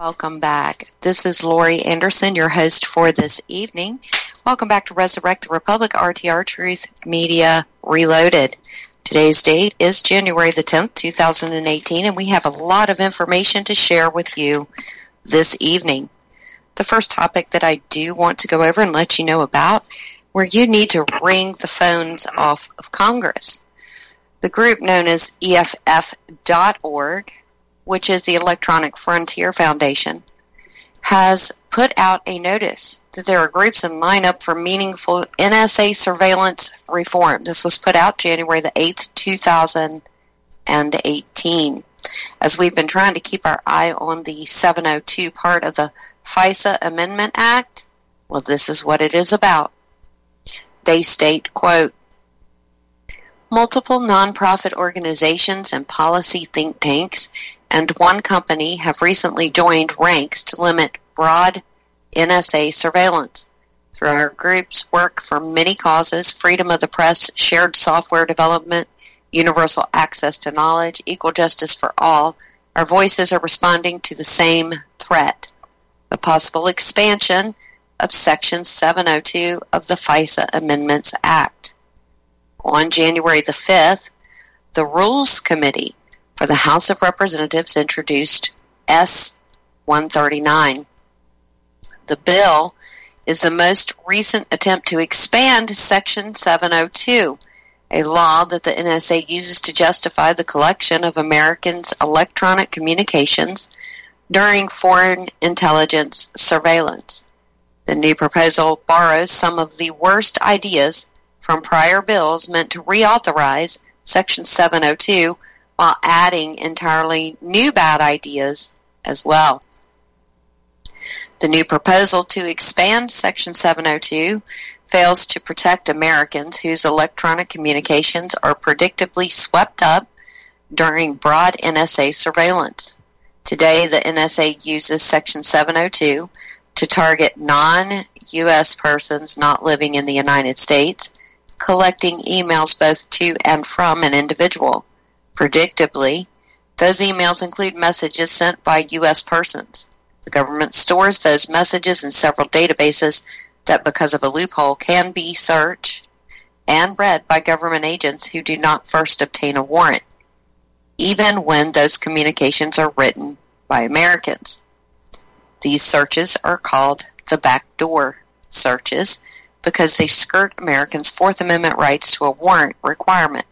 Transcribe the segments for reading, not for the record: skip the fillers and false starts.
Welcome back. This is Lori Anderson, your host for this evening. Welcome back to Resurrect the Republic, RTR Truth Media Reloaded. Today's date is January the 10th, 2018, and we have a lot of information to share with you this evening. The first topic that I do want to go over and let you know about, where you need to ring the phones off of Congress. The group known as EFF.org, which is the Electronic Frontier Foundation, has put out a notice that there are groups in line up for meaningful NSA surveillance reform. This was put out January the 8th, 2018. As we've been trying to keep our eye on the 702 part of the FISA Amendment Act, well, this is what it is about. They state, quote, multiple nonprofit organizations and policy think tanks and one company have recently joined ranks to limit broad NSA surveillance. Through our group's work for many causes, freedom of the press, shared software development, universal access to knowledge, equal justice for all, our voices are responding to the same threat, the possible expansion of Section 702 of the FISA Amendments Act. On January the 5th, the Rules Committee for the House of Representatives introduced S-139. The bill is the most recent attempt to expand Section 702, a law that the NSA uses to justify the collection of Americans' electronic communications during foreign intelligence surveillance. The new proposal borrows some of the worst ideas from prior bills meant to reauthorize Section 702 while adding entirely new bad ideas as well. The new proposal to expand Section 702 fails to protect Americans whose electronic communications are predictably swept up during broad NSA surveillance. Today, the NSA uses Section 702 to target non-U.S. persons not living in the United States, collecting emails both to and from an individual. Predictably, those emails include messages sent by U.S. persons. The government stores those messages in several databases that, because of a loophole, can be searched and read by government agents who do not first obtain a warrant, even when those communications are written by Americans. These searches are called the backdoor searches because they skirt Americans' Fourth Amendment rights to a warrant requirement.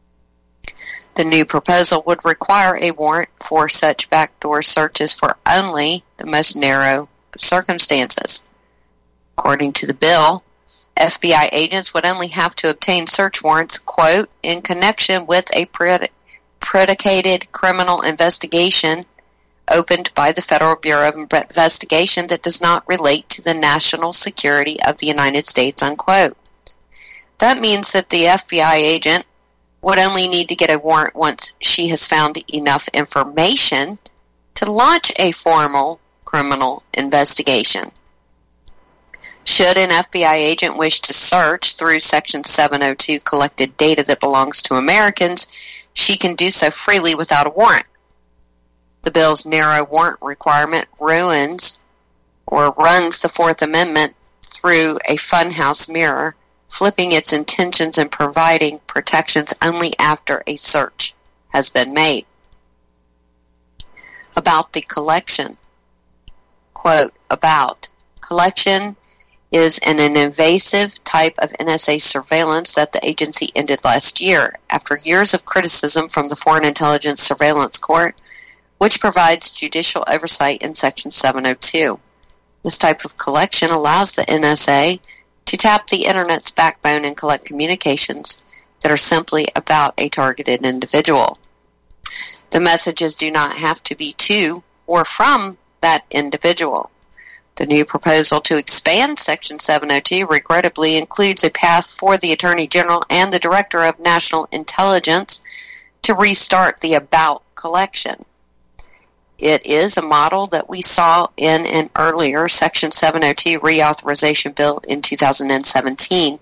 The new proposal would require a warrant for such backdoor searches for only the most narrow of circumstances. According to the bill, FBI agents would only have to obtain search warrants, quote, in connection with a predicated criminal investigation opened by the Federal Bureau of Investigation that does not relate to the national security of the United States, unquote. That means that the FBI agent would only need to get a warrant once she has found enough information to launch a formal criminal investigation. Should an FBI agent wish to search through Section 702 collected data that belongs to Americans, she can do so freely without a warrant. The bill's narrow warrant requirement runs the Fourth Amendment through a funhouse mirror, flipping its intentions and providing protections only after a search has been made. About the collection. Quote, about. Collection is an invasive type of NSA surveillance that the agency ended last year after years of criticism from the Foreign Intelligence Surveillance Court, which provides judicial oversight in Section 702. This type of collection allows the NSA to tap the Internet's backbone and collect communications that are simply about a targeted individual. The messages do not have to be to or from that individual. The new proposal to expand Section 702 regrettably includes a path for the Attorney General and the Director of National Intelligence to restart the about collection. It is a model that we saw in an earlier Section 702 reauthorization bill in 2017.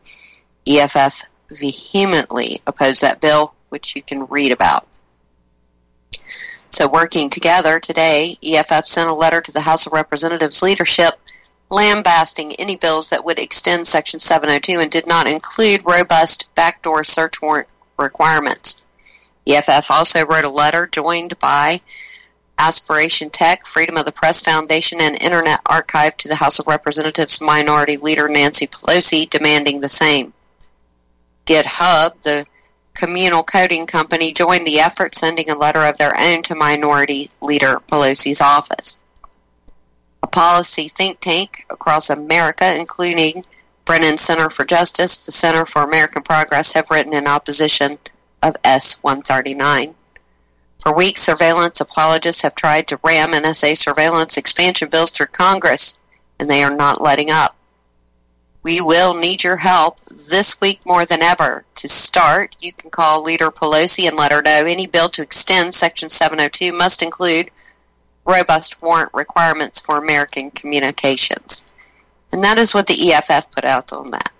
EFF vehemently opposed that bill, which you can read about. So working together today, EFF sent a letter to the House of Representatives leadership lambasting any bills that would extend Section 702 and did not include robust backdoor search warrant requirements. EFF also wrote a letter joined by Aspiration Tech, Freedom of the Press Foundation, and Internet Archive to the House of Representatives Minority Leader Nancy Pelosi demanding the same. GitHub, the communal coding company, joined the effort, sending a letter of their own to Minority Leader Pelosi's office. A policy think tank across America, including Brennan Center for Justice, the Center for American Progress, have written in opposition of S-139. For weeks, surveillance apologists have tried to ram NSA surveillance expansion bills through Congress, and they are not letting up. We will need your help this week more than ever. To start, you can call Leader Pelosi and let her know any bill to extend Section 702 must include robust warrant requirements for American communications. And that is what the EFF put out on that.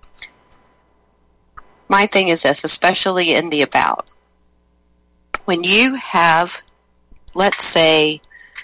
My thing is this, especially in the about. When you have, let's say,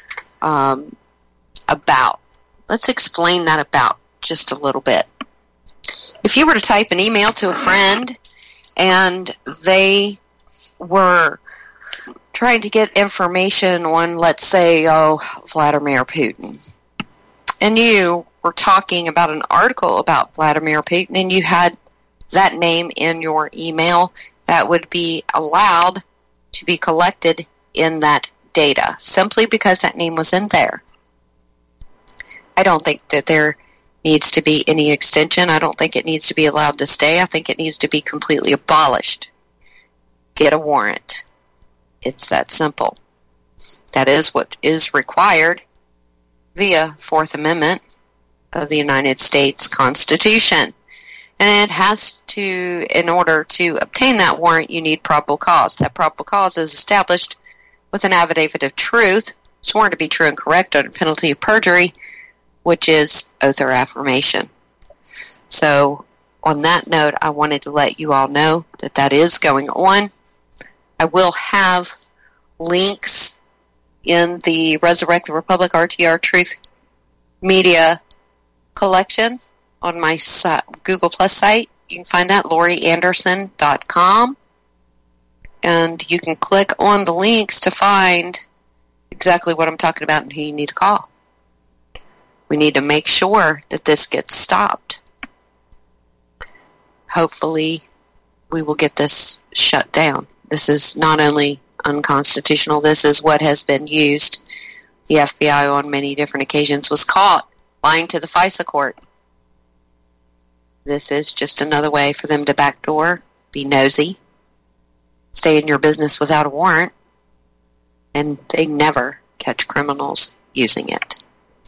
about, let's explain that about just a little bit. If you were to type an email to a friend and they were trying to get information on, let's say, Vladimir Putin, and you were talking about an article about Vladimir Putin and you had that name in your email, that would be allowed to be collected in that data, simply because that name was in there. I don't think that there needs to be any extension. I don't think it needs to be allowed to stay. I think it needs to be completely abolished. Get a warrant. It's that simple. That is what is required via Fourth Amendment of the United States Constitution. And it has to, in order to obtain that warrant, you need probable cause. That probable cause is established with an affidavit of truth, sworn to be true and correct under penalty of perjury, which is oath or affirmation. So, on that note, I wanted to let you all know that that is going on. I will have links in the Resurrect the Republic RTR Truth Media collection on my Google Plus site. You can find that, LoriAnderson.com. And you can click on the links to find exactly what I'm talking about and who you need to call. We need to make sure that this gets stopped. Hopefully, we will get this shut down. This is not only unconstitutional, this is what has been used. The FBI on many different occasions was caught lying to the FISA court. This is just another way for them to backdoor, be nosy, stay in your business without a warrant, and they never catch criminals using it.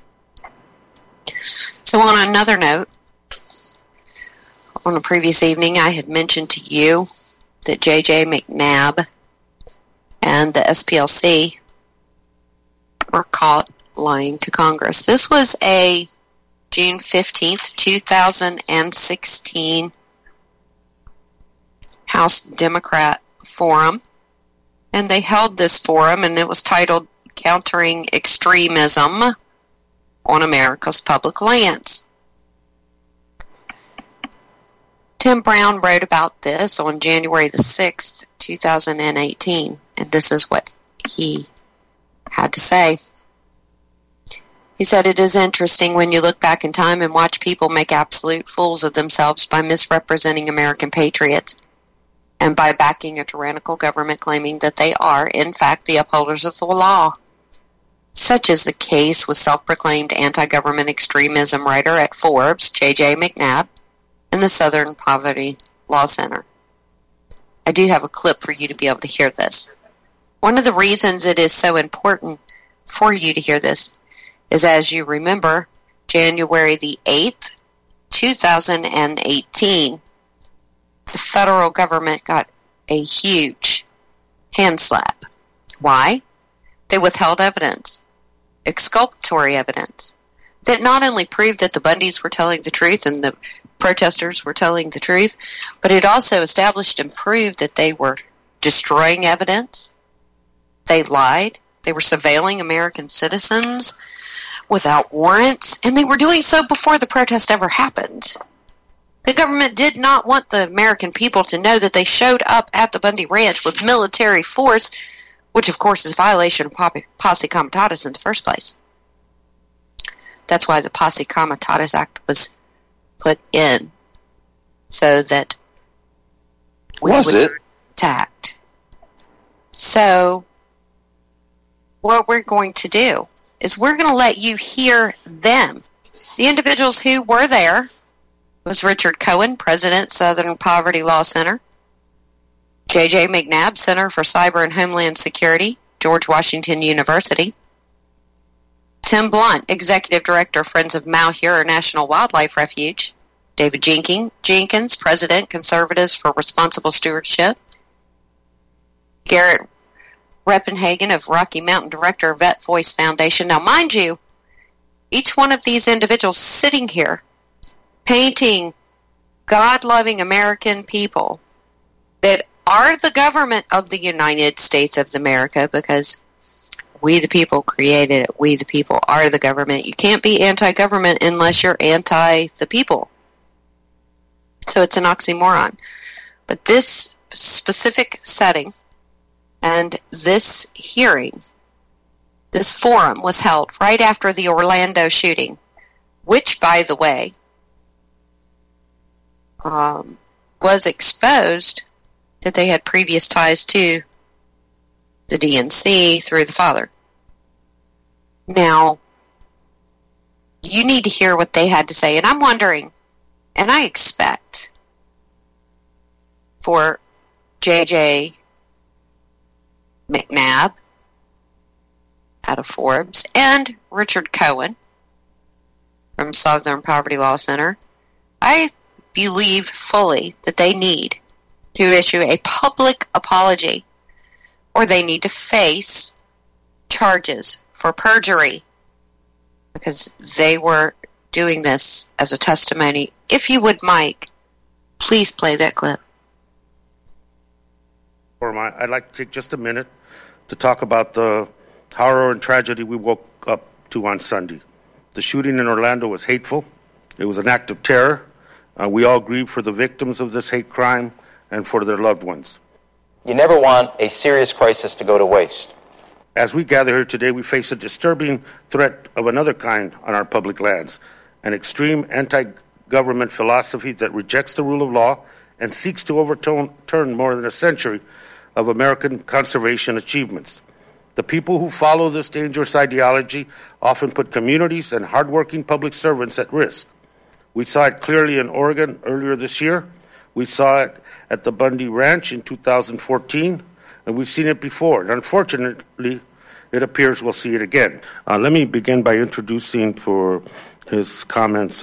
So on another note, on a previous evening I had mentioned to you that J.J. McNabb and the SPLC were caught lying to Congress. This was a June 15th, 2016 House Democrat forum, and they held this forum, and it was titled Countering Extremism on America's Public Lands. Tim Brown wrote about this on January the 6th, 2018, and this is what he had to say. He said, "It is interesting when you look back in time and watch people make absolute fools of themselves by misrepresenting American patriots and by backing a tyrannical government claiming that they are, in fact, the upholders of the law. Such is the case with self-proclaimed anti-government extremism writer at Forbes, J.J. McNabb, and the Southern Poverty Law Center." I do have a clip for you to be able to hear this. One of the reasons it is so important for you to hear this is, as you remember, January the 8th, 2018, the federal government got a huge hand slap. Why? They withheld evidence, exculpatory evidence, that not only proved that the Bundys were telling the truth and the protesters were telling the truth, but it also established and proved that they were destroying evidence, They lied. They were surveilling American citizens without warrants, and they were doing so before the protest ever happened. The government did not want the American people to know that they showed up at the Bundy Ranch with military force, which of course is a violation of Posse Comitatus in the first place. That's why the Posse Comitatus Act was put in, so that we would be attacked. So what we're going to do is we're going to let you hear them. The individuals who were there was Richard Cohen, President, Southern Poverty Law Center; J.J. McNabb, Center for Cyber and Homeland Security, George Washington University; Tim Blunt, Executive Director, Friends of Malheur National Wildlife Refuge; David Jenkins, President, Conservatives for Responsible Stewardship; Garrett Reppenhagen of Rocky Mountain, Director of Vet Voice Foundation. Now, mind you, each one of these individuals sitting here painting God-loving American people that are the government of the United States of America, because we the people created it. We the people are the government. You can't be anti-government unless you're anti the people. So it's an oxymoron. But this specific setting and this hearing, this forum was held right after the Orlando shooting, which, by the way, was exposed that they had previous ties to the DNC through the father. Now, you need to hear what they had to say, and I'm wondering, and I expect for J.J. McNabb out of Forbes and Richard Cohen from Southern Poverty Law Center, I believe fully that they need to issue a public apology, or they need to face charges for perjury, because they were doing this as a testimony. If you would, Mike, please play that clip. I'd like to take just a minute to talk about the horror and tragedy we woke up to on Sunday. The shooting in Orlando was hateful. It was an act of terror. We all grieve for the victims of this hate crime and for their loved ones. You never want a serious crisis to go to waste. As we gather here today, we face a disturbing threat of another kind on our public lands, an extreme anti-government philosophy that rejects the rule of law and seeks to overturn more than a century of American conservation achievements. The people who follow this dangerous ideology often put communities and hardworking public servants at risk. We saw it clearly in Oregon earlier this year. We saw it at the Bundy Ranch in 2014, and we've seen it before. And unfortunately, it appears we'll see it again. Let me begin by introducing for his comments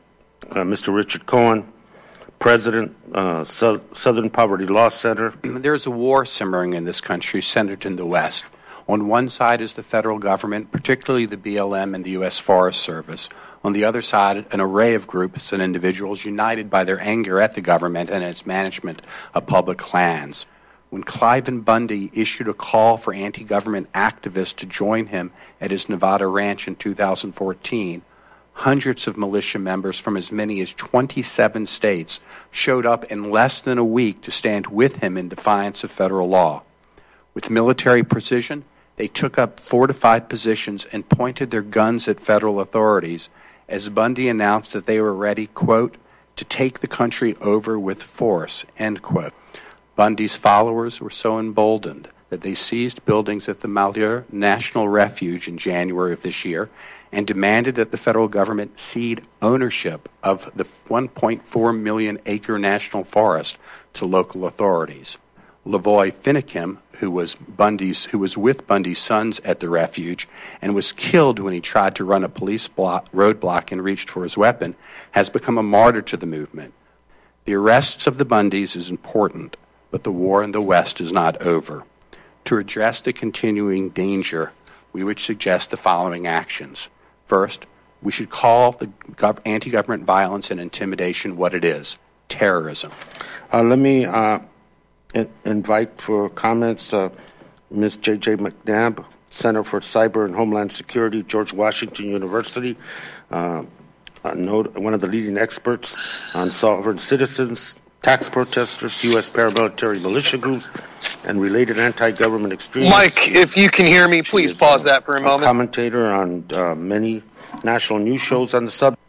Mr. Richard Cohen, President, Southern Poverty Law Center. There's a war simmering in this country centered in the West. On one side is the federal government, particularly the BLM and the U.S. Forest Service. On the other side, an array of groups and individuals united by their anger at the government and its management of public lands. When Cliven Bundy issued a call for anti-government activists to join him at his Nevada ranch in 2014, hundreds of militia members from as many as 27 states showed up in less than a week to stand with him in defiance of federal law. With military precision, they took up fortified positions and pointed their guns at federal authorities as Bundy announced that they were ready, quote, to take the country over with force, end quote. Bundy's followers were so emboldened that they seized buildings at the Malheur National Refuge in January of this year and demanded that the federal government cede ownership of the 1.4 million acre national forest to local authorities. Lavoy Finicum, who was with Bundy's sons at the refuge and was killed when he tried to run a police roadblock and reached for his weapon, has become a martyr to the movement. The arrests of the Bundys is important, but the war in the West is not over. To address the continuing danger, we would suggest the following actions. First, we should call the anti-government violence and intimidation what it is, terrorism. Let me invite for comments Ms. J.J. McNabb, Center for Cyber and Homeland Security, George Washington University, one of the leading experts on sovereign citizens, tax protesters, U.S. paramilitary militia groups, and related anti-government extremists. Mike, if you can hear me, please pause that for a moment. Commentator on many national news shows on the subject.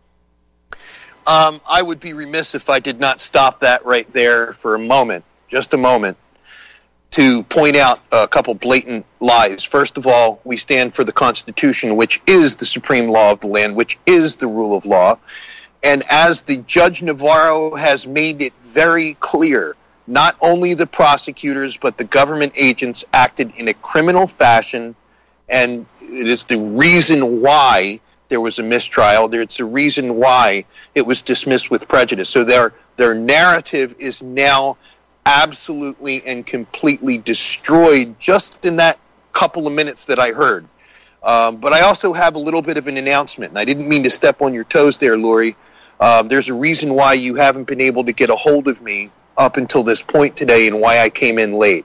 I would be remiss if I did not stop that right there for a moment, just a moment, to point out a couple blatant lies. First of all, we stand for the Constitution, which is the supreme law of the land, which is the rule of law. And as the Judge Navarro has made it very clear, not only the prosecutors, but the government agents acted in a criminal fashion, and it is the reason why there was a mistrial. It's the reason why it was dismissed with prejudice. So their narrative is now absolutely and completely destroyed just in that couple of minutes that I heard. But I also have a little bit of an announcement, and I didn't mean to step on your toes there, Lori. There's a reason why you haven't been able to get a hold of me up until this point today and why I came in late.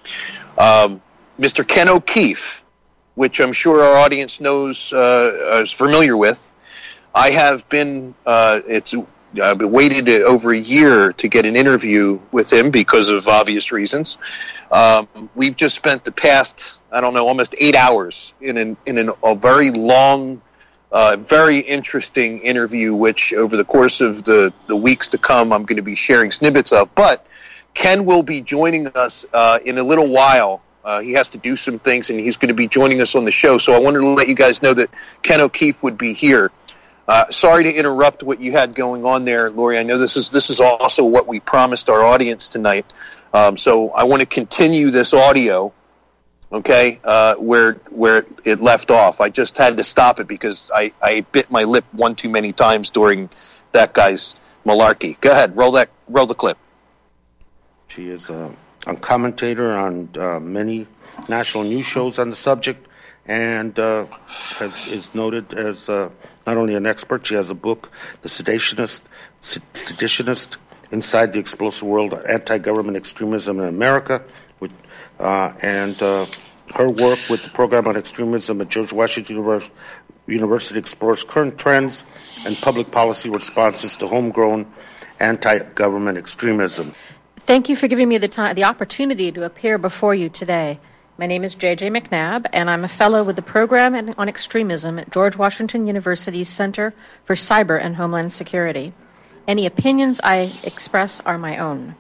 Mr. Ken O'Keefe, which I'm sure our audience knows, is familiar with, I have been, I've been waited over a year to get an interview with him because of obvious reasons. We've just spent the past, almost 8 hours in a very long, very interesting interview, which over the course of the weeks to come, I'm going to be sharing snippets of. But Ken will be joining us in a little while. He has to do some things, and he's going to be joining us on the show. So I wanted to let you guys know that Ken O'Keefe would be here. Sorry to interrupt what you had going on there, Lori. I know this is also what we promised our audience tonight. So I want to continue this audio, okay, where it left off. I just had to stop it because I bit my lip one too many times during that guy's malarkey. Go ahead, roll the clip. She is a commentator on many national news shows on the subject, and is noted as not only an expert. She has a book, The Seditionist, Inside the Explosive World of Anti-Government Extremism in America, and her work with the Program on Extremism at George Washington University explores current trends and public policy responses to homegrown anti-government extremism. Thank you for giving me the opportunity to appear before you today. My name is J.J. McNabb, and I'm a fellow with the Program on Extremism at George Washington University's Center for Cyber and Homeland Security. Any opinions I express are my own.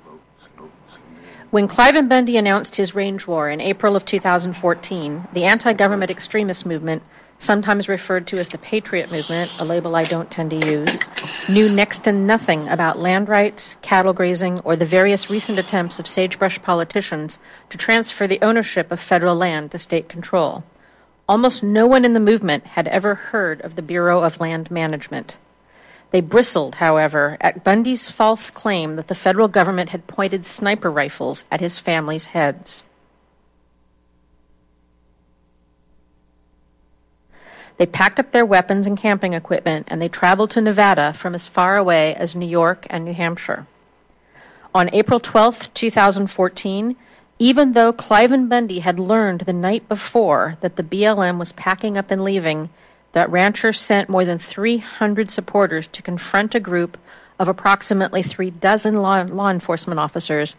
When Cliven Bundy announced his range war in April of 2014, the anti-government extremist movement, sometimes referred to as the Patriot Movement, a label I don't tend to use, knew next to nothing about land rights, cattle grazing, or the various recent attempts of sagebrush politicians to transfer the ownership of federal land to state control. Almost no one in the movement had ever heard of the Bureau of Land Management. They bristled, however, at Bundy's false claim that the federal government had pointed sniper rifles at his family's heads. They packed up their weapons and camping equipment, and they traveled to Nevada from as far away as New York and New Hampshire. On April 12, 2014, even though Cliven Bundy had learned the night before that the BLM was packing up and leaving, that rancher sent more than 300 supporters to confront a group of approximately 36 law enforcement officers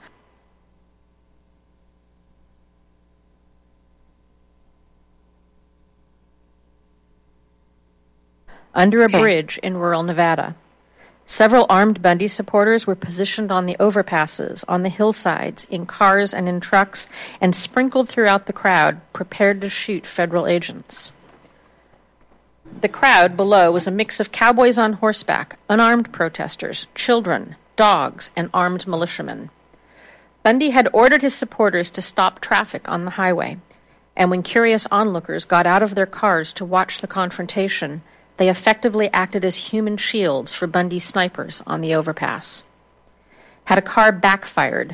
under a bridge in rural Nevada. Several armed Bundy supporters were positioned on the overpasses, on the hillsides, in cars and in trucks, and sprinkled throughout the crowd, prepared to shoot federal agents. The crowd below was a mix of cowboys on horseback, unarmed protesters, children, dogs, and armed militiamen. Bundy had ordered his supporters to stop traffic on the highway, and when curious onlookers got out of their cars to watch the confrontation, they effectively acted as human shields for Bundy's snipers on the overpass. Had a car backfired,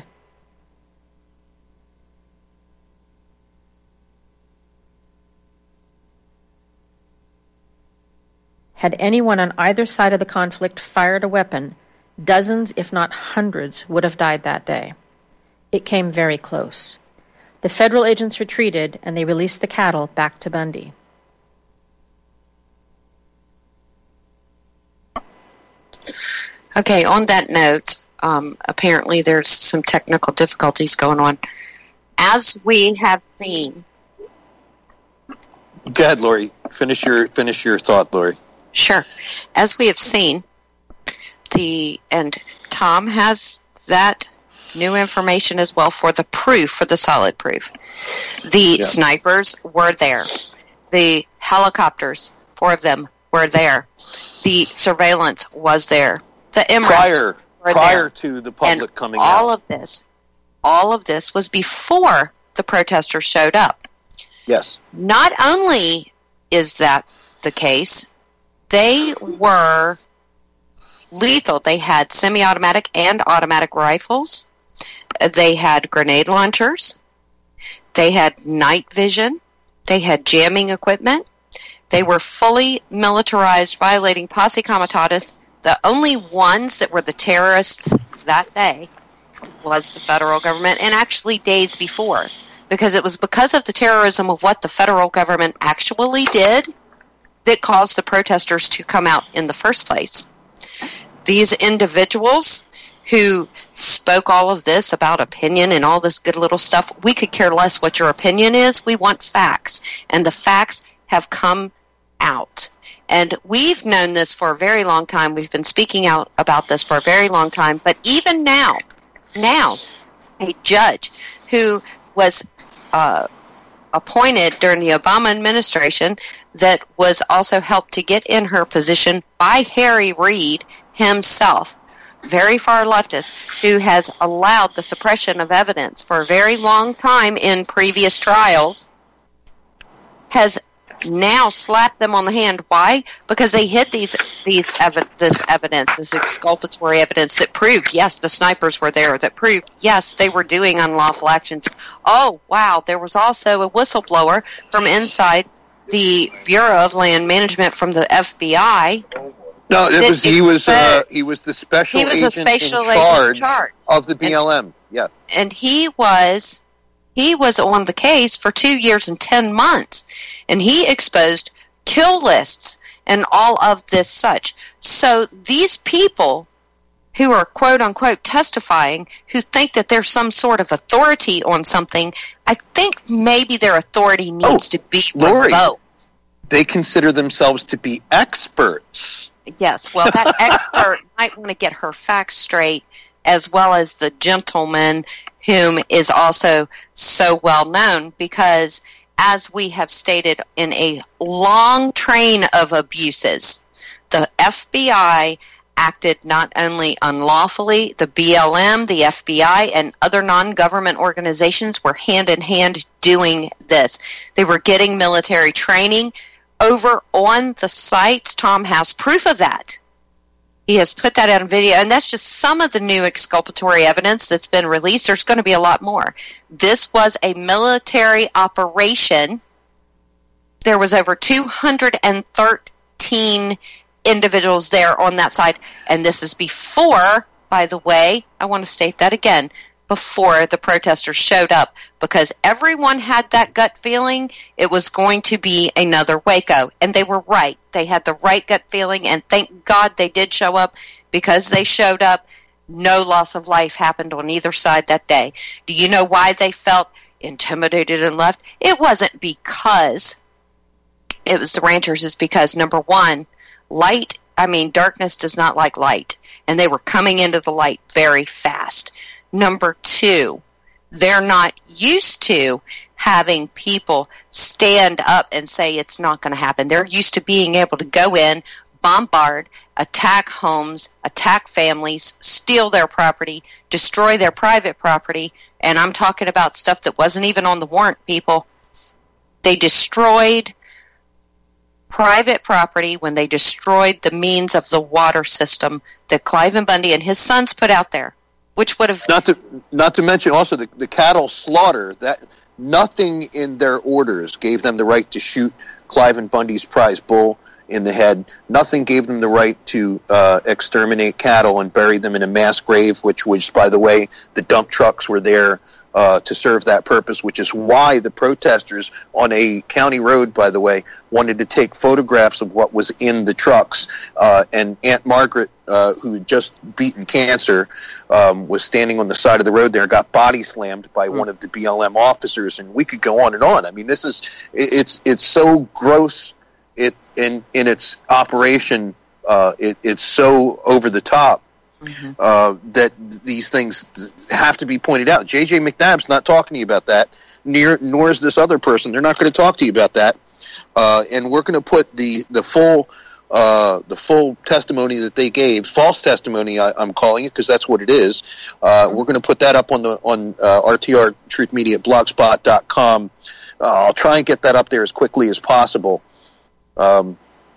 had anyone on either side of the conflict fired a weapon, dozens, if not hundreds, would have died that day. It came very close. The federal agents retreated, and they released the cattle back to Bundy. Okay, on that note, apparently there's some technical difficulties going on. As we have seen... Go ahead, Lori. Finish your thought, Lori. Sure. As we have seen, and Tom has that new information as well for the proof, for the solid proof. The snipers were there. The helicopters, 4 of them, were there. The surveillance was there. The MRAP prior to the public coming out. All of this was before the protesters showed up. Yes. Not only is that the case, they were lethal. They had semi-automatic and automatic rifles. They had grenade launchers. They had night vision. They had jamming equipment. They were fully militarized, violating posse comitatus. The only ones that were the terrorists that day was the federal government, and actually days before, because it was because of the terrorism of what the federal government actually did that caused the protesters to come out in the first place. These individuals who spoke all of this about opinion and all this good little stuff, we could care less what your opinion is. We want facts, and the facts have come out. And we've known this for a very long time. We've been speaking out about this for a very long time. But even now, a judge who was appointed during the Obama administration that was also helped to get in her position by Harry Reid himself, very far leftist, who has allowed the suppression of evidence for a very long time in previous trials, has now slapped them on the hand. Why? Because they hid this evidence, this exculpatory evidence that proved, yes, the snipers were there, that proved, yes, they were doing unlawful actions. Oh, wow, there was also a whistleblower from inside the Bureau of Land Management from the FBI. No, he was the special agent in charge of the BLM. Yeah, and he was on the case for 2 years and 10 months, and he exposed kill lists and all of this such. So these people who are quote-unquote testifying, who think that there's some sort of authority on something, I think maybe their authority needs to be revoked. They consider themselves to be experts. Yes, well, that expert might want to get her facts straight, as well as the gentleman whom is also so well known, because as we have stated in a long train of abuses, the FBI acted not only unlawfully, the BLM, the FBI, and other non-government organizations were hand in hand doing this. They were getting military training over on the sites. Tom has proof of that. He has put that on video, and that's just some of the new exculpatory evidence that's been released. There's going to be a lot more. This was a military operation. There was over 213 individuals there on that side, and this is before, by the way, I want to state that again, before the protesters showed up, because everyone had that gut feeling it was going to be another Waco, and they were right. They had the right gut feeling, and thank God they did show up. Because they showed up, no loss of life happened on either side that day. Do you know why they felt intimidated and left? It wasn't because it was the ranchers. It's because, number one, darkness does not like light, and they were coming into the light very fast. Number two, they're not used to having people stand up and say it's not going to happen. They're used to being able to go in, bombard, attack homes, attack families, steal their property, destroy their private property, and I'm talking about stuff that wasn't even on the warrant, people. They destroyed private property when they destroyed the means of the water system that Cliven Bundy and his sons put out there. Which would have not to mention also the cattle slaughter. That nothing in their orders gave them the right to shoot Cliven Bundy's prize bull in the head. Nothing gave them the right to exterminate cattle and bury them in a mass grave, which was, by the way, the dump trucks were there to serve that purpose, which is why the protesters on a county road, by the way, wanted to take photographs of what was in the trucks. And Aunt Margaret, who had just beaten cancer, was standing on the side of the road there, got body slammed by one of the BLM officers, and we could go on and on. I mean, it's so gross in its operation. It's so over the top. That these things have to be pointed out. J.J. McNabb's not talking to you about that, nor is this other person. They're not going to talk to you about that. And we're going to put the full testimony that they gave, false testimony, I'm calling it, because that's what it is. We're going to put that up on RTR Truth Media blogspot.com. I'll try and get that up there as quickly as possible. But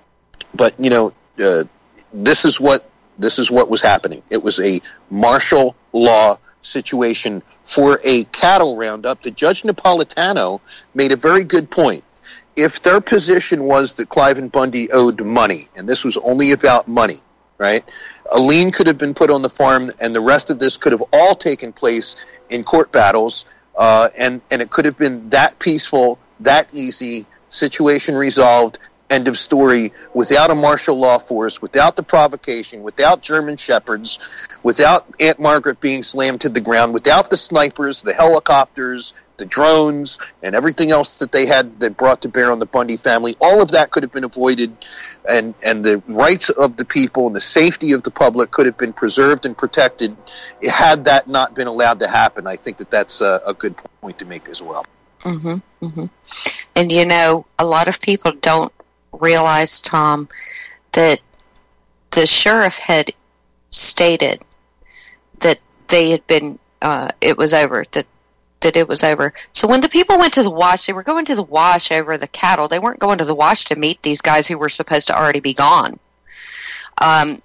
this is what was happening. It was a martial law situation for a cattle roundup. The Judge Napolitano made a very good point. If their position was that Cliven Bundy owed money, and this was only about money, right, a lien could have been put on the farm, and the rest of this could have all taken place in court battles, and it could have been that peaceful, that easy, situation resolved, end of story, without a martial law force, without the provocation, without German shepherds, without Aunt Margaret being slammed to the ground, without the snipers, the helicopters, the drones, and everything else that they had that brought to bear on the Bundy family. All of that could have been avoided, and the rights of the people and the safety of the public could have been preserved and protected had that not been allowed to happen. I think that's a good point to make as well. Mm-hmm, mm-hmm. And a lot of people don't realize, Tom, that the sheriff had stated that they had been it was over, that it was over. So when the people went to the wash, they were going to the wash over the cattle. They weren't going to the wash to meet these guys who were supposed to already be gone. And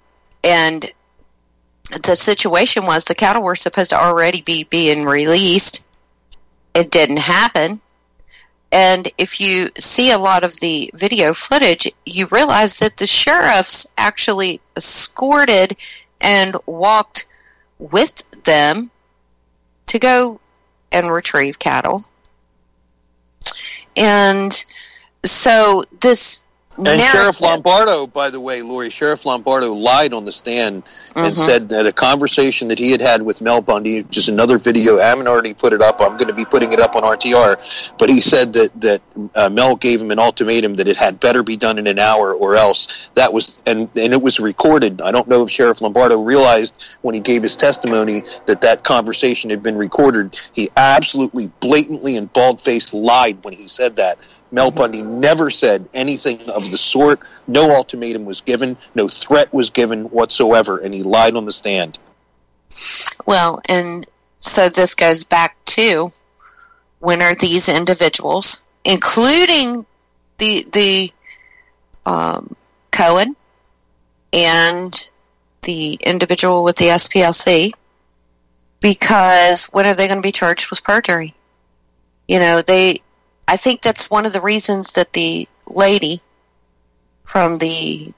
the situation was the cattle were supposed to already be being released. It didn't happen. And if you see a lot of the video footage, you realize that the sheriffs actually escorted and walked with them to go and retrieve cattle. And so this... And Sheriff Lombardo, by the way, Lori, Sheriff Lombardo lied on the stand and said that a conversation that he had with Mel Bundy, which is another video, I haven't already put it up, I'm going to be putting it up on RTR, but he said that Mel gave him an ultimatum that it had better be done in an hour or else. That was, and it was recorded. I don't know if Sheriff Lombardo realized when he gave his testimony that conversation had been recorded. He absolutely, blatantly, and bald-faced lied when he said that. Mel Bundy never said anything of the sort. No ultimatum was given. No threat was given whatsoever, and he lied on the stand. Well, and so this goes back to when are these individuals, including the Cohen and the individual with the SPLC, because when are they going to be charged with perjury? I think that's one of the reasons that the lady from the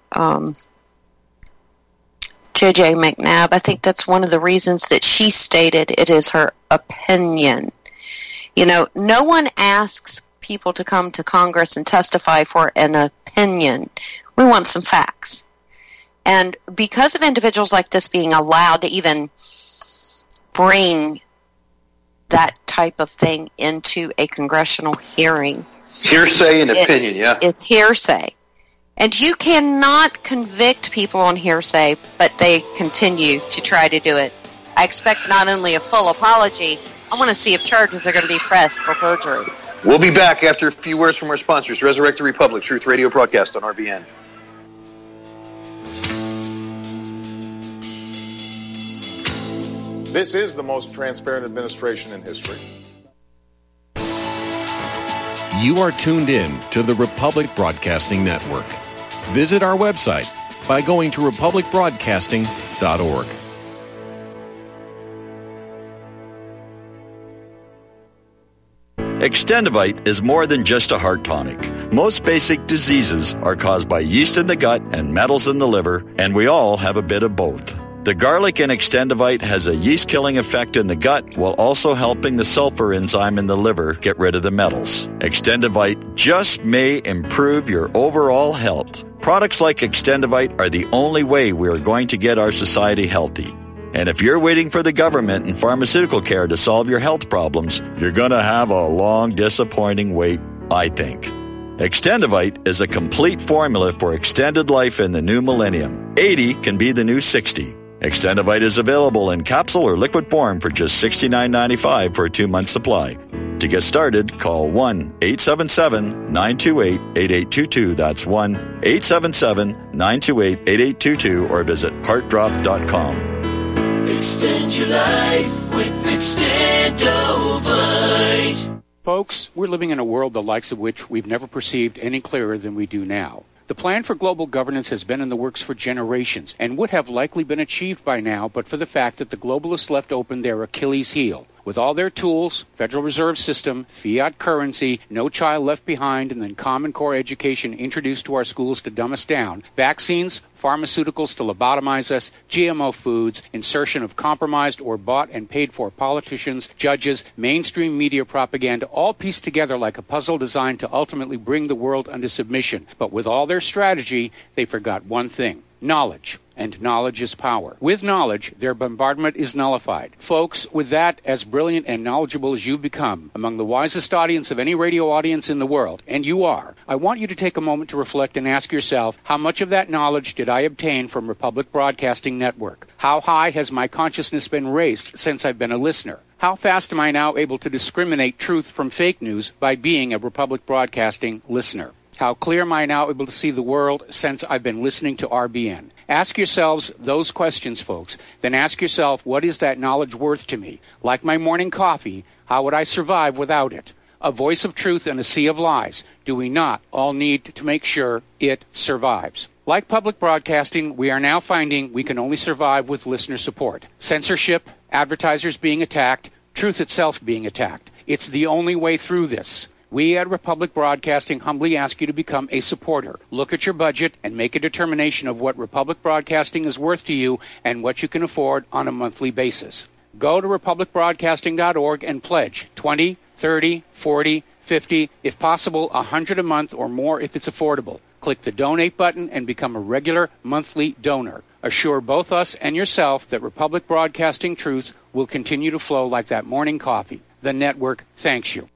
J.J. McNabb, I think that's one of the reasons that she stated it is her opinion. No one asks people to come to Congress and testify for an opinion. We want some facts. And because of individuals like this being allowed to even bring that type of thing into a congressional hearing. Hearsay and opinion, yeah. It's hearsay. And you cannot convict people on hearsay, but they continue to try to do it. I expect not only a full apology, I want to see if charges are going to be pressed for perjury. We'll be back after a few words from our sponsors. Resurrect the Republic, Truth Radio broadcast on RBN. This is the most transparent administration in history. You are tuned in to the Republic Broadcasting Network. Visit our website by going to republicbroadcasting.org. Extendivite is more than just a heart tonic. Most basic diseases are caused by yeast in the gut and metals in the liver, and we all have a bit of both. The garlic in Extendivite has a yeast-killing effect in the gut while also helping the sulfur enzyme in the liver get rid of the metals. Extendivite just may improve your overall health. Products like Extendivite are the only way we are going to get our society healthy. And if you're waiting for the government and pharmaceutical care to solve your health problems, you're going to have a long, disappointing wait, I think. Extendivite is a complete formula for extended life in the new millennium. 80 can be the new 60. Extendivite is available in capsule or liquid form for just $69.95 for a 2-month supply. To get started, call 1-877-928-8822. That's 1-877-928-8822 or visit heartdrop.com. Extend your life with Extendovite. Folks, we're living in a world the likes of which we've never perceived any clearer than we do now. The plan for global governance has been in the works for generations and would have likely been achieved by now but for the fact that the globalists left open their Achilles heel. With all their tools, Federal Reserve System, fiat currency, no child left behind, and then Common Core education introduced to our schools to dumb us down, vaccines, pharmaceuticals to lobotomize us, GMO foods, insertion of compromised or bought and paid for politicians, judges, mainstream media propaganda, all pieced together like a puzzle designed to ultimately bring the world under submission. But with all their strategy, they forgot one thing: knowledge. And knowledge is power. With knowledge, their bombardment is nullified. Folks, with that, as brilliant and knowledgeable as you've become, among the wisest audience of any radio audience in the world, and you are, I want you to take a moment to reflect and ask yourself, how much of that knowledge did I obtain from Republic Broadcasting Network? How high has my consciousness been raised since I've been a listener? How fast am I now able to discriminate truth from fake news by being a Republic Broadcasting listener? How clear am I now able to see the world since I've been listening to RBN? Ask yourselves those questions, folks. Then ask yourself, what is that knowledge worth to me? Like my morning coffee, how would I survive without it? A voice of truth in a sea of lies. Do we not all need to make sure it survives? Like public broadcasting, we are now finding we can only survive with listener support. Censorship, advertisers being attacked, truth itself being attacked. It's the only way through this. We at Republic Broadcasting humbly ask you to become a supporter. Look at your budget and make a determination of what Republic Broadcasting is worth to you and what you can afford on a monthly basis. Go to republicbroadcasting.org and pledge $20, $30, $40, $50, if possible, $100 a month or more if it's affordable. Click the donate button and become a regular monthly donor. Assure both us and yourself that Republic Broadcasting truth will continue to flow like that morning coffee. The network thanks you.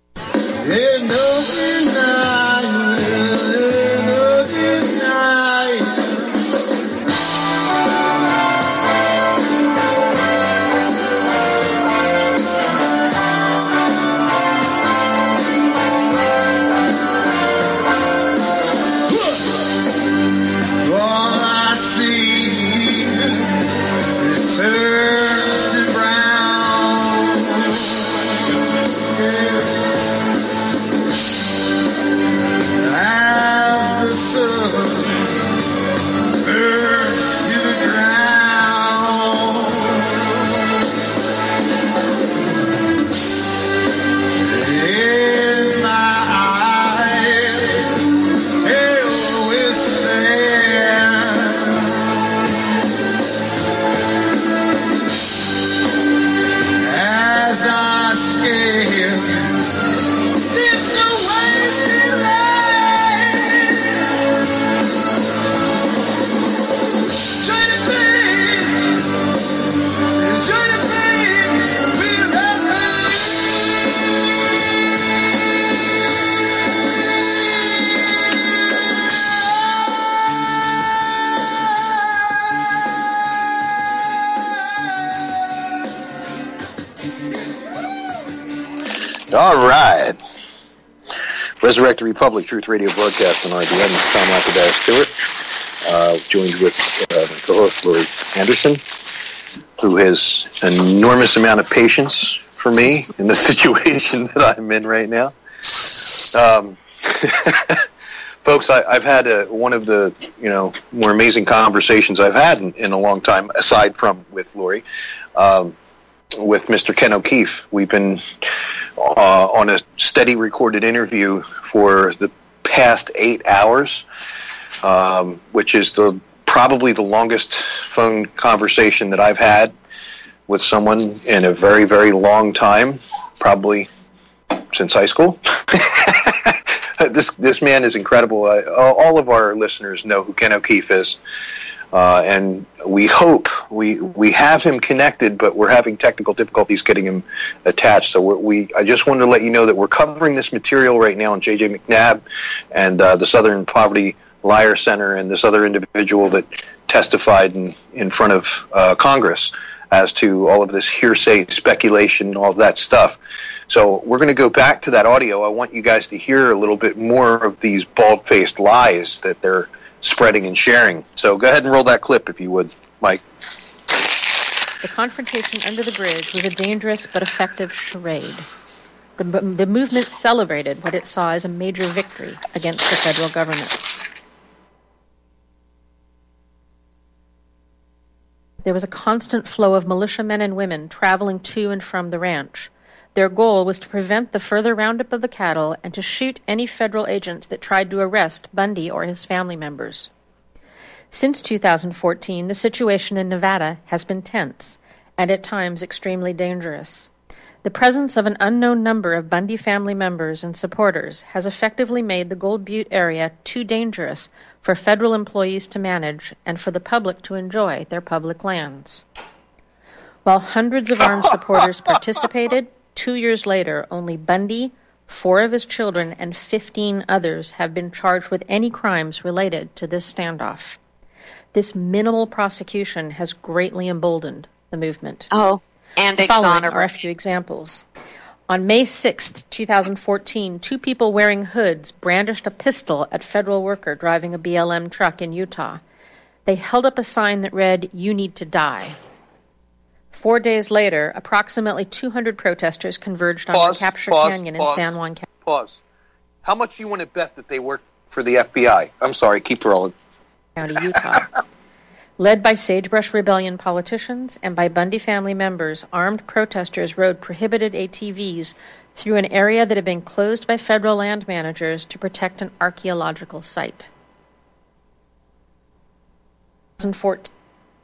All right. Resurrect the Republic Truth Radio broadcast on RBN. Tom McAdam Stewart, joined with my co-host Lori Anderson, who has an enormous amount of patience for me in the situation that I'm in right now. Folks, I've had one of the more amazing conversations I've had in a long time, aside from with Lori. with Mr. Ken O'Keefe. We've been on a steady recorded interview for the past 8 hours, which is probably the longest phone conversation that I've had with someone in a very, very long time, probably since high school. This man is incredible. All of our listeners know who Ken O'Keefe is. And we hope we have him connected, but we're having technical difficulties getting him attached. So I just wanted to let you know that we're covering this material right now on J.J. McNabb and the Southern Poverty Liar Center and this other individual that testified in front of Congress as to all of this hearsay, speculation, all of that stuff. So we're going to go back to that audio. I want you guys to hear a little bit more of these bald-faced lies that they're spreading and sharing. So go ahead and roll that clip if you would, Mike. The confrontation under the bridge was a dangerous but effective charade. The movement celebrated what it saw as a major victory against the federal government. There was a constant flow of militiamen and women traveling to and from the ranch. Their goal was to prevent the further roundup of the cattle and to shoot any federal agents that tried to arrest Bundy or his family members. Since 2014, the situation in Nevada has been tense and at times extremely dangerous. The presence of an unknown number of Bundy family members and supporters has effectively made the Gold Butte area too dangerous for federal employees to manage and for the public to enjoy their public lands. While hundreds of armed supporters participated, 2 years later, only Bundy, 4 of his children, and 15 others have been charged with any crimes related to this standoff. This minimal prosecution has greatly emboldened the movement. Oh, and the following are a few examples. On May 6, 2014, 2 people wearing hoods brandished a pistol at federal worker driving a BLM truck in Utah. They held up a sign that read, "You need to die." 4 days later, approximately 200 protesters converged on Recapture Canyon in San Juan County. Pause. How much do you want to bet that they work for the FBI? I'm sorry, keep rolling. County, Utah. Led by Sagebrush Rebellion politicians and by Bundy family members, armed protesters rode prohibited ATVs through an area that had been closed by federal land managers to protect an archaeological site. 2014.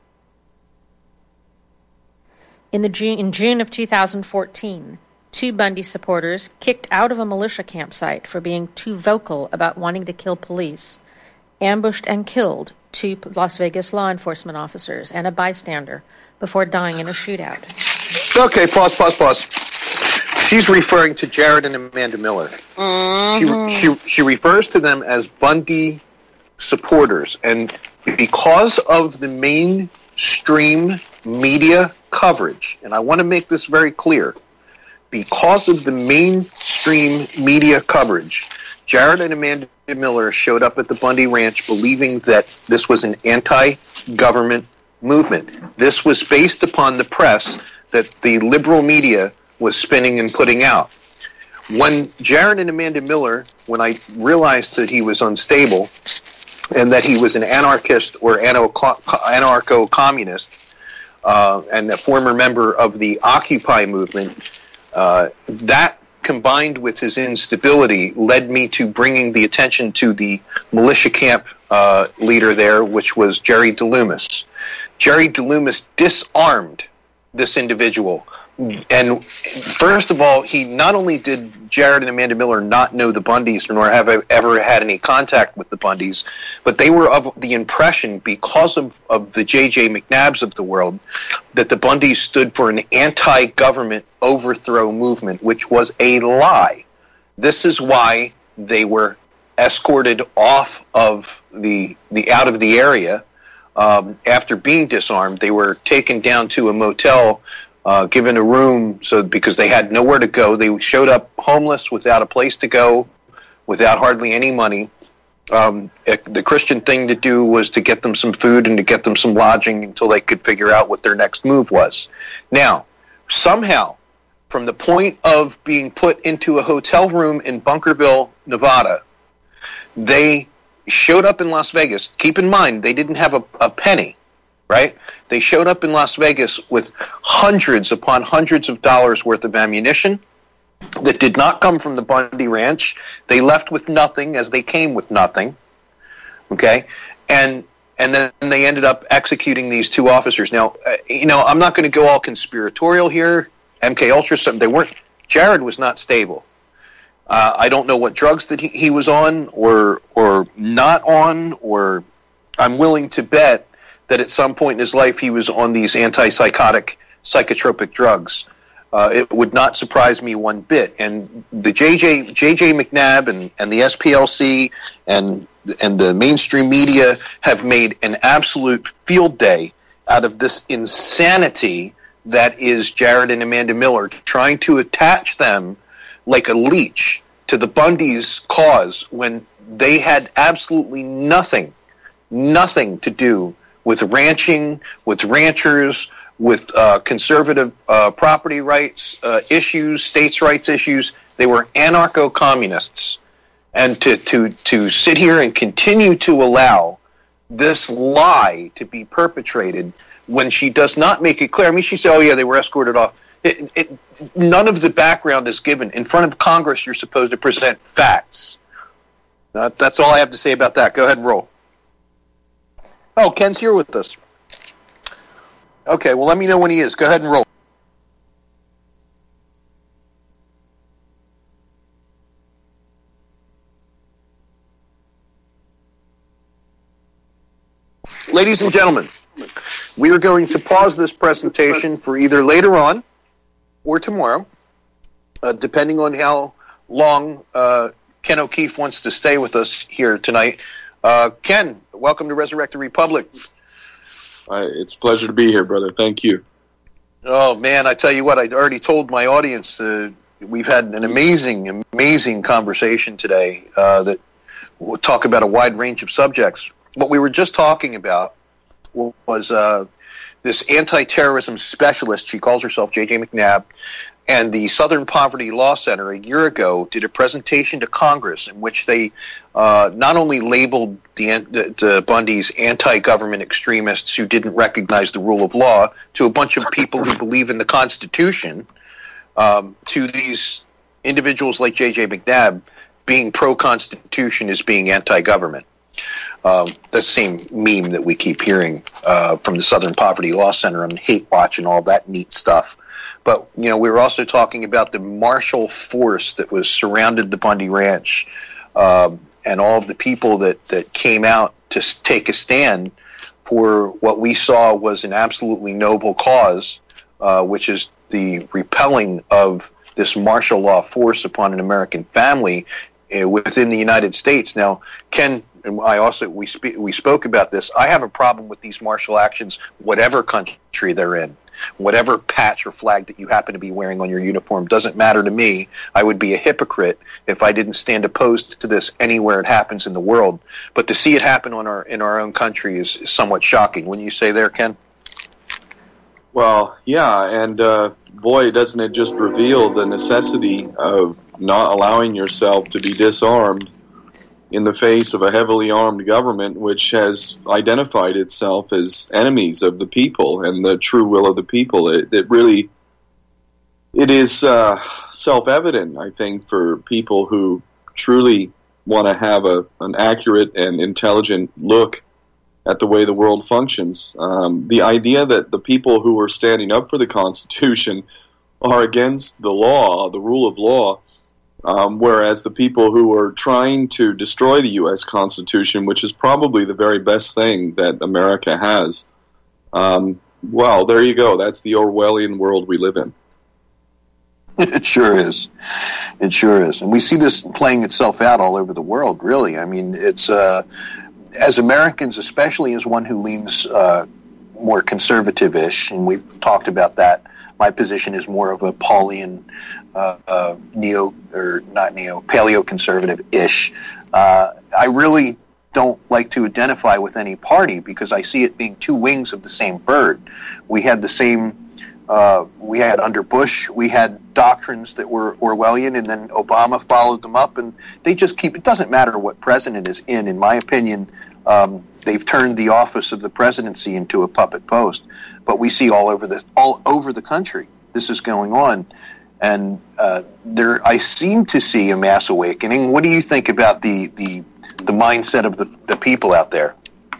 In June of 2014, 2 Bundy supporters kicked out of a militia campsite for being too vocal about wanting to kill police, ambushed and killed 2 Las Vegas law enforcement officers and a bystander before dying in a shootout. Okay, pause. She's referring to Jared and Amanda Miller. Mm-hmm. She refers to them as Bundy supporters, and because of the mainstream media coverage, and I want to make this very clear, because of the mainstream media coverage, Jared and Amanda Miller showed up at the Bundy Ranch believing that this was an anti-government movement. This was based upon the press that the liberal media was spinning and putting out. When Jared and Amanda Miller, when I realized that he was unstable and that he was an anarchist or anarcho-communist, and a former member of the Occupy movement, that combined with his instability led me to bringing the attention to the militia camp leader there, which was Jerry DeLoomis. Jerry DeLoomis disarmed this individual. And first of all, he not only did Jared and Amanda Miller not know the Bundys nor have ever had any contact with the Bundys, but they were of the impression, because of the J.J. McNabbs of the world, that the Bundys stood for an anti-government overthrow movement, which was a lie. This is why they were escorted off of the out of the area after being disarmed. They were taken down to a motel, given a room, because they had nowhere to go. They showed up homeless, without a place to go, without hardly any money. The Christian thing to do was to get them some food and to get them some lodging until they could figure out what their next move was. Now, somehow, from the point of being put into a hotel room in Bunkerville, Nevada, they showed up in Las Vegas. Keep in mind, they didn't have a penny. right? They showed up in Las Vegas with hundreds upon hundreds of dollars worth of ammunition that did not come from the Bundy Ranch. They left with nothing as they came with nothing, okay? And then they ended up executing these two officers. Now, I'm not going to go all conspiratorial here. MK Ultra, they weren't. Jared was not stable. I don't know what drugs that he was on or not on, or I'm willing to bet that at some point in his life he was on these antipsychotic, psychotropic drugs. It would not surprise me one bit. And the JJ McNabb and the SPLC and the mainstream media have made an absolute field day out of this insanity that is Jared and Amanda Miller, trying to attach them like a leech to the Bundys' cause when they had absolutely nothing to do with ranching, with ranchers, with conservative property rights issues, states' rights issues. They were anarcho-communists. And to sit here and continue to allow this lie to be perpetrated when she does not make it clear. I mean, she said, oh, yeah, they were escorted off. None of the background is given. In front of Congress, you're supposed to present facts. That's all I have to say about that. Go ahead and roll. Oh, Ken's here with us. Okay, well, let me know when he is. Go ahead and roll. Ladies and gentlemen, we are going to pause this presentation for either later on or tomorrow, depending on how long Ken O'Keefe wants to stay with us here tonight. Ken, welcome to Resurrect the Republic. It's a pleasure to be here, brother. Thank you. Oh, man, I tell you what, I already told my audience we've had an amazing conversation today that will talk about a wide range of subjects. What we were just talking about was this anti-terrorism specialist. She calls herself J.J. McNabb, and the Southern Poverty Law Center a year ago did a presentation to Congress in which they not only labeled the Bundys anti-government extremists who didn't recognize the rule of law to a bunch of people who believe in the Constitution, to these individuals like J.J. McNabb being pro-Constitution as being anti-government. The same meme that we keep hearing from the Southern Poverty Law Center and Hate Watch and all that neat stuff. But, we were also talking about the martial force that was surrounded the Bundy Ranch and all of the people that came out to take a stand for what we saw was an absolutely noble cause, which is the repelling of this martial law force upon an American family within the United States. Now, Ken and I also, we spoke about this. I have a problem with these martial actions, whatever country they're in. Whatever patch or flag that you happen to be wearing on your uniform doesn't matter to me. I would be a hypocrite if I didn't stand opposed to this anywhere it happens in the world. But to see it happen in our own country is somewhat shocking. Wouldn't you say there, Ken? Well, yeah, and boy, doesn't it just reveal the necessity of not allowing yourself to be disarmed in the face of a heavily armed government which has identified itself as enemies of the people and the true will of the people. It is self-evident, I think, for people who truly want to have an accurate and intelligent look at the way the world functions. The idea that the people who are standing up for the Constitution are against the law, the rule of law, whereas the people who are trying to destroy the U.S. Constitution, which is probably the very best thing that America has, well, there you go. That's the Orwellian world we live in. It sure is. It sure is. And we see this playing itself out all over the world, really. I mean, it's as Americans, especially as one who leans more conservative-ish, and we've talked about that. My position is more of a Paulian paleo-conservative-ish. I really don't like to identify with any party because I see it being two wings of the same bird. We had the same We had under Bush, we had doctrines that were Orwellian, and then Obama followed them up, and they just keep. It doesn't matter what president is in my opinion. They've turned the office of the presidency into a puppet post. But we see all over the country this is going on, and I seem to see a mass awakening. What do you think about the mindset of the people out there?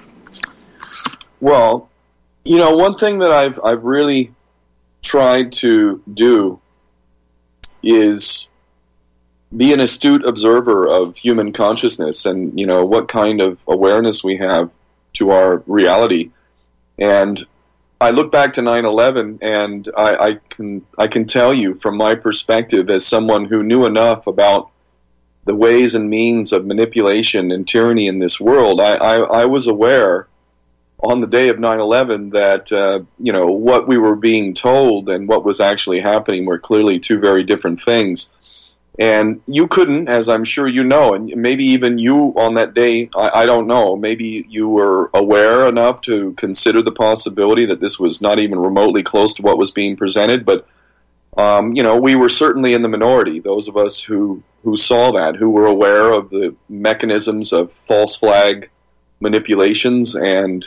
Well, one thing that I've really tried to do is be an astute observer of human consciousness and, what kind of awareness we have to our reality. And I look back to 9/11, and I can tell you from my perspective as someone who knew enough about the ways and means of manipulation and tyranny in this world, I was aware on the day of 9/11 that, what we were being told and what was actually happening were clearly two very different things. And you couldn't, as I'm sure you know, and maybe even you on that day, I don't know, maybe you were aware enough to consider the possibility that this was not even remotely close to what was being presented, but, we were certainly in the minority, those of us who saw that, who were aware of the mechanisms of false flag manipulations, and,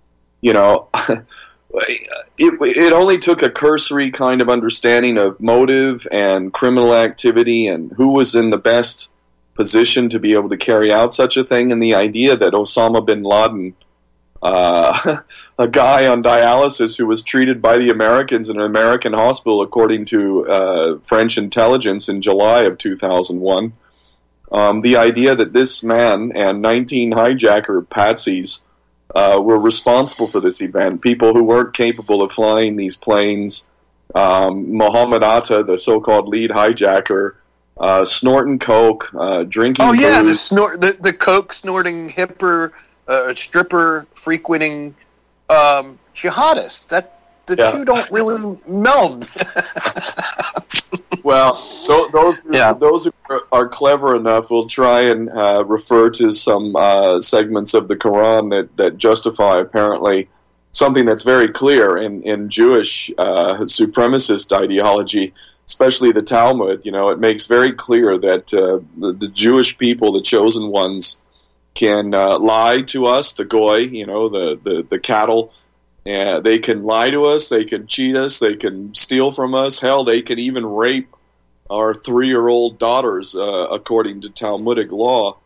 it only took a cursory kind of understanding of motive and criminal activity and who was in the best position to be able to carry out such a thing, and the idea that Osama bin Laden, a guy on dialysis who was treated by the Americans in an American hospital according to French intelligence in July of 2001, the idea that this man and 19 hijacker patsies were responsible for this event, people who weren't capable of flying these planes, Mohammed Atta, the so-called lead hijacker, snorting coke, drinking booze. Oh yeah, the coke snorting hipper, stripper frequenting jihadist. Two don't really meld. Well, those who are clever enough will try and refer to some segments of the Quran that justify apparently something that's very clear in Jewish supremacist ideology, especially the Talmud. It makes very clear that the Jewish people, the chosen ones, can lie to us, the goy, the cattle. They can lie to us, they can cheat us, they can steal from us. Hell, they can even rape our 3-year-old daughters, according to Talmudic law.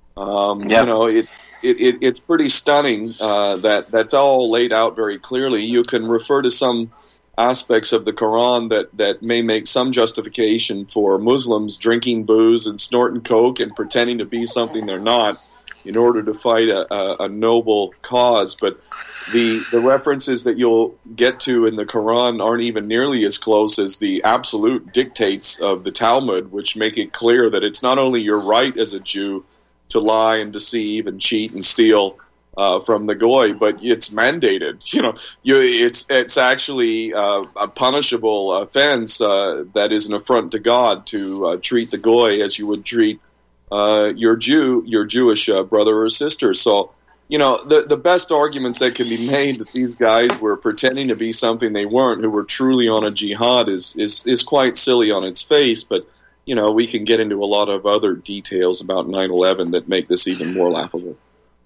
It's pretty stunning that's all laid out very clearly. You can refer to some aspects of the Quran that may make some justification for Muslims drinking booze and snorting coke and pretending to be something they're not in order to fight a noble cause. But the references that you'll get to in the Quran aren't even nearly as close as the absolute dictates of the Talmud, which make it clear that it's not only your right as a Jew to lie and deceive and cheat and steal from the goy, but it's mandated. It's actually a punishable offense that is an affront to God to treat the goy as you would treat your Jewish brother or sister. So, the best arguments that can be made that these guys were pretending to be something they weren't, who were truly on a jihad, is quite silly on its face. But, we can get into a lot of other details about 9/11 that make this even more laughable.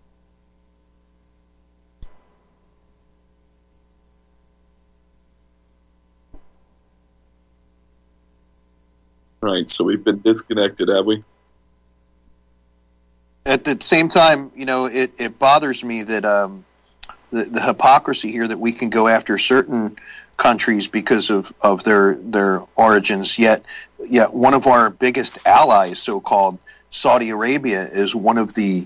Right, so we've been disconnected, have we? At the same time, it bothers me that the hypocrisy here, that we can go after certain countries because of their origins, yet one of our biggest allies, so-called Saudi Arabia, is one of the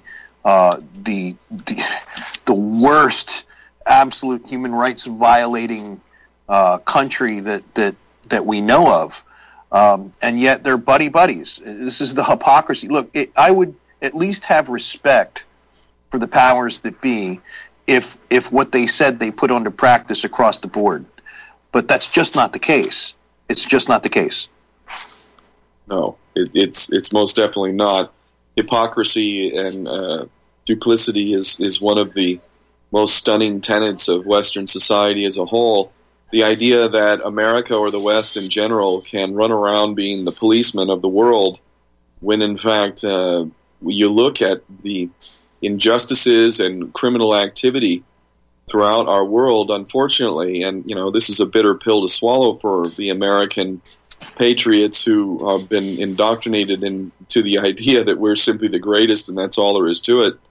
worst absolute human rights violating country that we know of, and yet they're buddies. This is the hypocrisy. Look, I would at least have respect for the powers that be if what they said they put into practice across the board. But that's just not the case. It's just not the case. No, it's most definitely not. Hypocrisy and duplicity is one of the most stunning tenets of Western society as a whole. the idea that America or the West in general can run around being the policeman of the world, when in fact you look at the injustices and criminal activity throughout our world, unfortunately, and this is a bitter pill to swallow for the American patriots who have been indoctrinated into the idea that we're simply the greatest and that's all there is to it.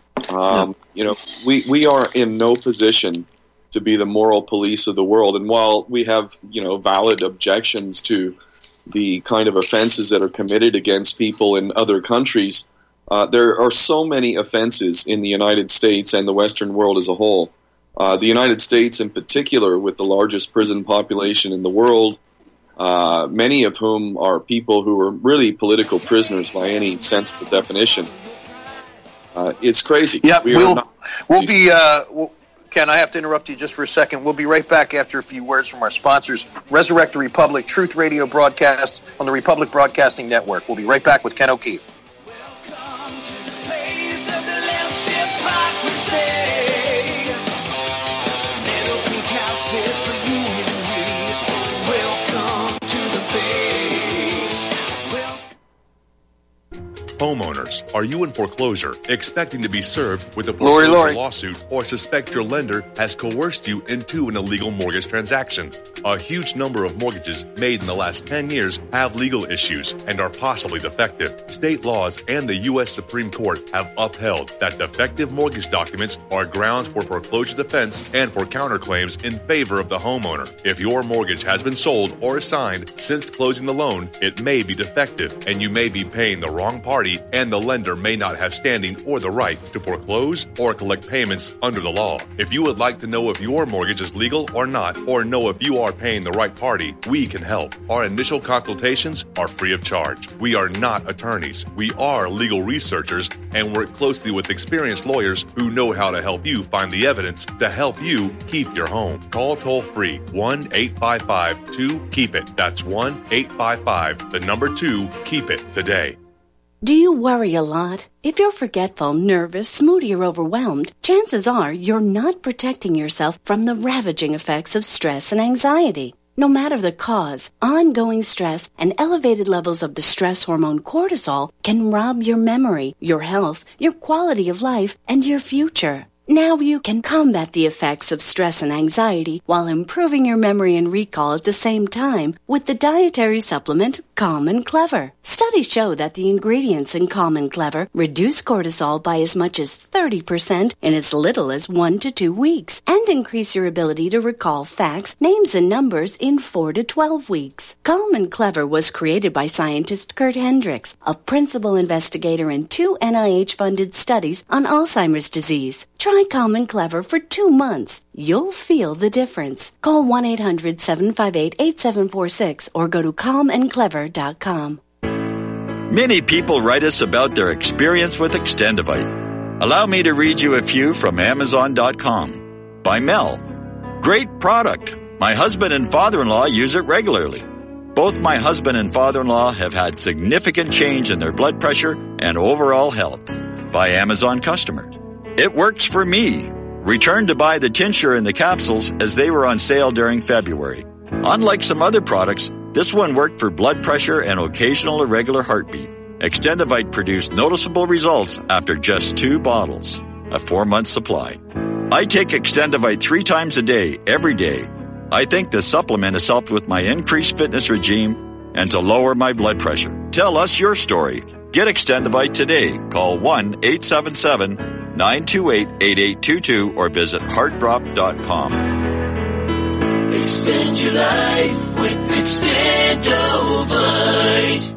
We are in no position to be the moral police of the world. And while we have, valid objections to the kind of offenses that are committed against people in other countries, there are so many offenses in the United States and the Western world as a whole. The United States in particular, with the largest prison population in the world, many of whom are people who are really political prisoners by any sensible definition. It's crazy. Yeah, we'll be... Ken, I have to interrupt you just for a second. We'll be right back after a few words from our sponsors, Resurrect the Republic, Truth Radio broadcast on the Republic Broadcasting Network. We'll be right back with Ken O'Keefe. Welcome to the place of the left's hypocrisy. Little pink houses for you and me. Welcome to the face. Homeowners, are you in foreclosure, expecting to be served with a foreclosure lawsuit, or suspect your lender has coerced you into an illegal mortgage transaction? A huge number of mortgages made in the last 10 years have legal issues and are possibly defective. State laws and the U.S. Supreme Court have upheld that defective mortgage documents are grounds for foreclosure defense and for counterclaims in favor of the homeowner. If your mortgage has been sold or assigned since closing the loan, it may be defective and you may be paying the wrong party, and the lender may not have standing or the right to foreclose or collect payments under the law. If you would like to know if your mortgage is legal or not, or know if you are paying the right party, we can help. Our initial consultations are free of charge. We are not attorneys. We are legal researchers and work closely with experienced lawyers who know how to help you find the evidence to help you keep your home. Call toll-free 1-855-2-KEEP-IT. That's 1-855-2-KEEP-IT today. Do you worry a lot? If you're forgetful, nervous, moody, or overwhelmed, chances are you're not protecting yourself from the ravaging effects of stress and anxiety. No matter the cause, ongoing stress and elevated levels of the stress hormone cortisol can rob your memory, your health, your quality of life, and your future. Now you can combat the effects of stress and anxiety while improving your memory and recall at the same time with the dietary supplement Calm and Clever. Studies show that the ingredients in Calm and Clever reduce cortisol by as much as 30% in as little as 1 to 2 weeks and increase your ability to recall facts, names, and numbers in 4 to 12 weeks. Calm and Clever was created by scientist Kurt Hendricks, a principal investigator in 2 NIH-funded studies on Alzheimer's disease. Try Calm and Clever for 2 months. You'll feel the difference. Call 1-800-758-8746 or go to calmandclever.com. Many people write us about their experience with Extendivite. Allow me to read you a few from Amazon.com. By Mel. Great product. My husband and father-in-law use it regularly. Both my husband and father-in-law have had significant change in their blood pressure and overall health. By Amazon customer. It works for me. Returned to buy the tincture and the capsules as they were on sale during February. Unlike some other products, this one worked for blood pressure and occasional irregular heartbeat. Extendivite produced noticeable results after just 2 bottles, a 4-month supply. I take Extendivite 3 times a day, every day. I think this supplement has helped with my increased fitness regime and to lower my blood pressure. Tell us your story. Get Extendivite today. Call 1-877-928-8822 or visit heartdrop.com. Extend your life with Extendovite.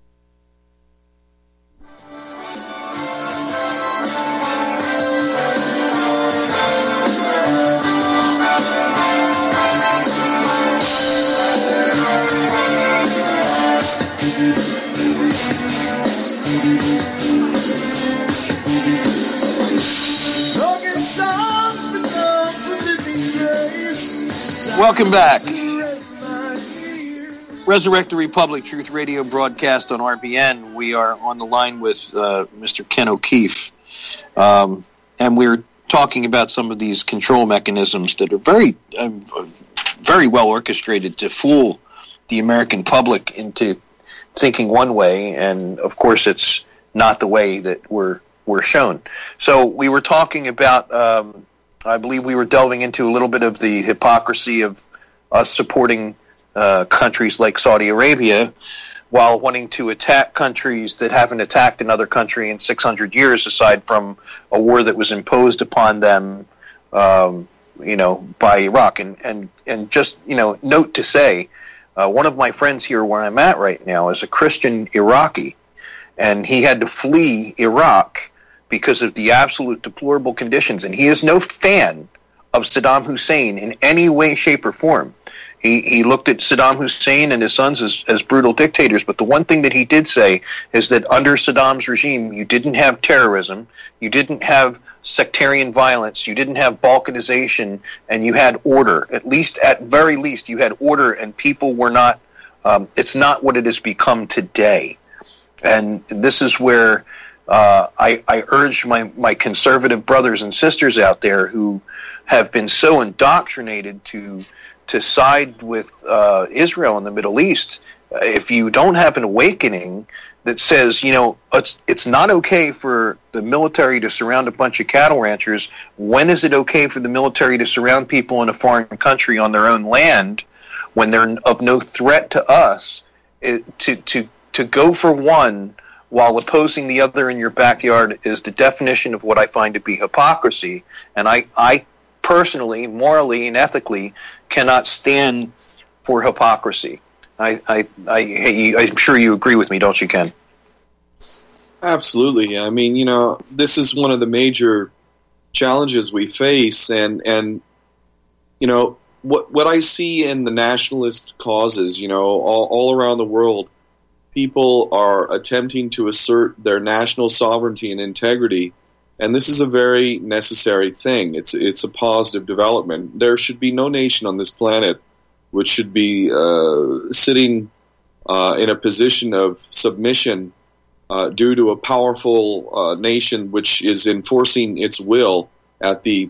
Welcome back. Resurrect the Republic, Truth Radio broadcast on RBN. We are on the line with Mr. Ken O'Keefe. And we're talking about some of these control mechanisms that are very very well orchestrated to fool the American public into thinking one way, and of course it's not the way that we're shown. So we were talking about, I believe we were delving into a little bit of the hypocrisy of us supporting countries like Saudi Arabia while wanting to attack countries that haven't attacked another country in 600 years, aside from a war that was imposed upon them, by Iraq. And just, note to say, one of my friends here where I'm at right now is a Christian Iraqi, and he had to flee Iraq because of the absolute deplorable conditions. And he is no fan of Saddam Hussein in any way, shape, or form. He looked at Saddam Hussein and his sons as brutal dictators, but the one thing that he did say is that under Saddam's regime, you didn't have terrorism, you didn't have sectarian violence, you didn't have balkanization, and you had order. At very least, you had order, and people were not, it's not what it has become today. And this is where I urge my conservative brothers and sisters out there who have been so indoctrinated to side with Israel in the Middle East. If you don't have an awakening that says, it's not okay for the military to surround a bunch of cattle ranchers, when is it okay for the military to surround people in a foreign country on their own land when they're of no threat to us? To go for one while opposing the other in your backyard is the definition of what I find to be hypocrisy. And I personally, morally, and ethically cannot stand for hypocrisy. I'm sure you agree with me, don't you, Ken? Absolutely. I mean, this is one of the major challenges we face, and what I see in the nationalist causes, all around the world, people are attempting to assert their national sovereignty and integrity. And this is a very necessary thing. It's a positive development. There should be no nation on this planet which should be sitting in a position of submission due to a powerful nation which is enforcing its will at the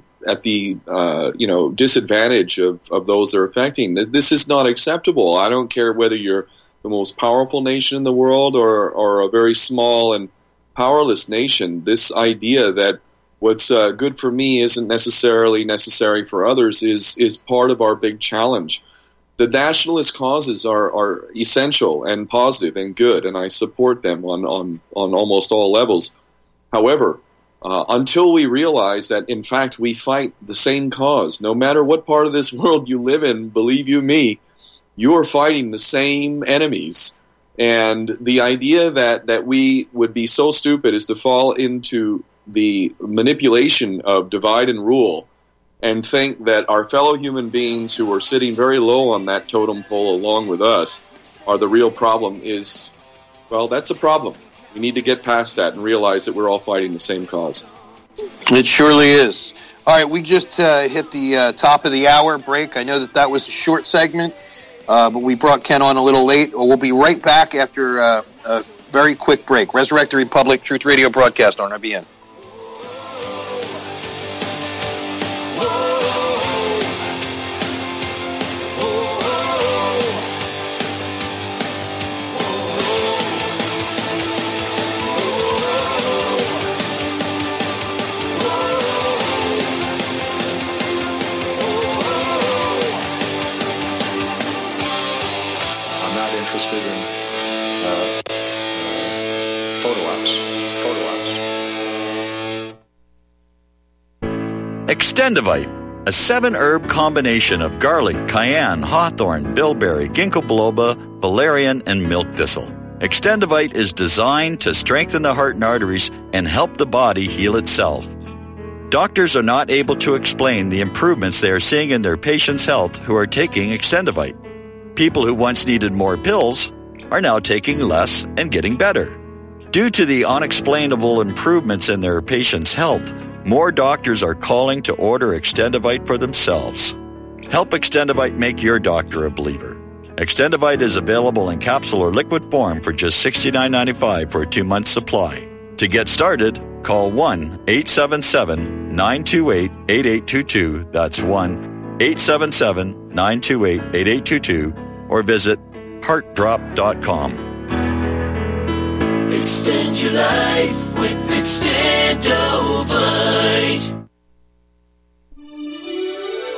disadvantage of those they're affecting. This is not acceptable. I don't care whether you're the most powerful nation in the world or a very small and powerless nation. This idea that what's good for me isn't necessarily necessary for others is part of our big challenge. The nationalist causes are essential and positive and good, and I support them on almost all levels. However, until we realize that, in fact, we fight the same cause, no matter what part of this world you live in, believe you me, you are fighting the same enemies. And the idea that we would be so stupid as to fall into the manipulation of divide and rule and think that our fellow human beings who are sitting very low on that totem pole along with us are the real problem is, well, that's a problem. We need to get past that and realize that we're all fighting the same cause. It surely is. All right, we just hit the top of the hour break. I know that was a short segment. But we brought Ken on a little late. We'll be right back after a very quick break. Resurrect the Republic, Truth Radio broadcast on RBN. Interested in photo ops. Extendivite, a 7-herb combination of garlic, cayenne, hawthorn, bilberry, ginkgo biloba, valerian, and milk thistle. Extendivite is designed to strengthen the heart and arteries and help the body heal itself. Doctors are not able to explain the improvements they are seeing in their patients' health who are taking Extendivite. People who once needed more pills are now taking less and getting better. Due to the unexplainable improvements in their patients' health, more doctors are calling to order Extendivite for themselves. Help Extendivite make your doctor a believer. Extendivite is available in capsule or liquid form for just $69.95 for a 2-month supply. To get started, call 1-877-928-8822. That's 1 877-928-8822 or visit heartdrop.com. Extend your life with Extendovite.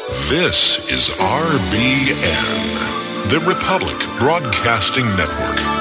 This is RBN, the Republic Broadcasting Network.